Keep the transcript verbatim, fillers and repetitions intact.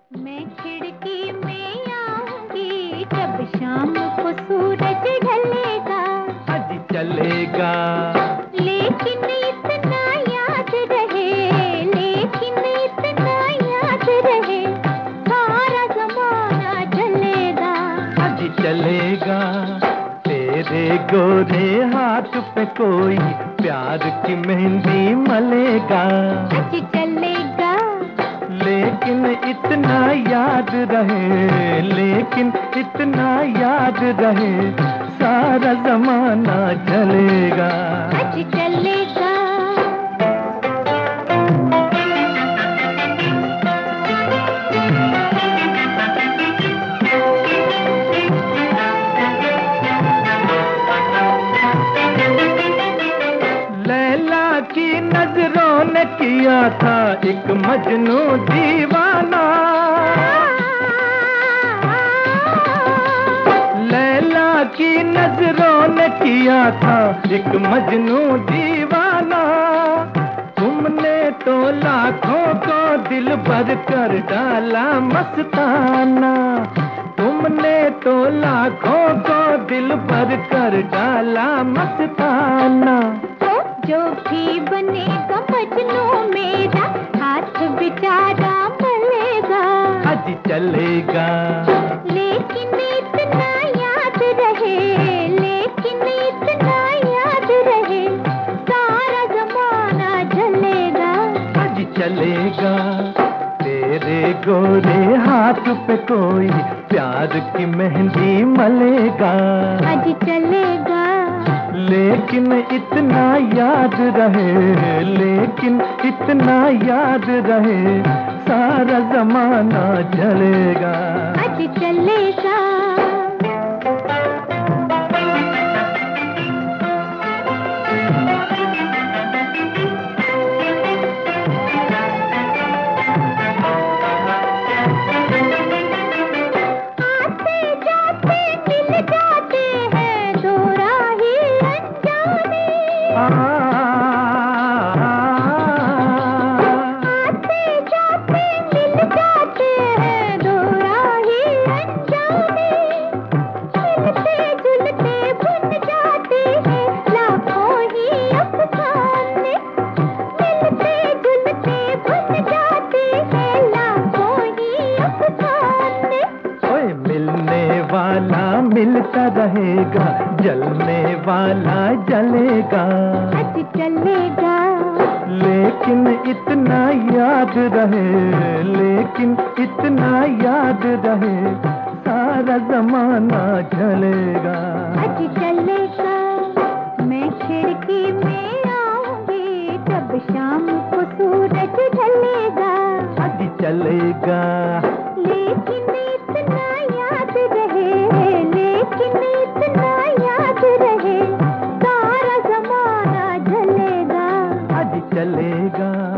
मैं खिड़की में आऊंगी जब शाम को सूरज ढलेगा। आज चलेगा लेकिन इतना याद रहे, लेकिन इतना याद रहे, सारा जमाना जलेगा। आज चलेगा तेरे गोरे हाथ पे कोई प्यार की मेहंदी मलेगा। आज चलेगा लेकिन इतना याद रहे, लेकिन इतना याद रहे, सारा जमाना चलेगा। आज चलेगा लैला की नजरों ने किया था एक मजनू दीवाना। लैला की नजरों ने किया था एक मजनू दीवाना। तुमने तो लाखों को दिल भर कर डाला मस्ताना। तुमने तो लाखों को दिल भर कर डाला मस्ताना। जो भी बनेगा मजनू मेरा, हाथ बेचारा मलेगा। आज चलेगा लेकिन इतना याद रहे, लेकिन इतना याद रहे, सारा जमाना जलेगा। आज चलेगा तेरे गोरे हाथ पे कोई प्यार की मेहंदी मलेगा। आज चलेगा लेकिन इतना याद रहे, लेकिन इतना याद रहे, सारा जमाना चलेगा। आज चलेगा वाला मिलता रहेगा, जलने वाला जलेगा। आज चलेगा लेकिन इतना याद रहे, लेकिन इतना याद रहे, सारा जमाना चलेगा। आज चलेगा मैं खिड़की में आऊंगी जब शाम को सूरज ढलेगा। आज चलेगा लेकिन इतना याद रहे, लेकिन इतना याद रहे, सारा जमाना जलेगा। आज चलेगा।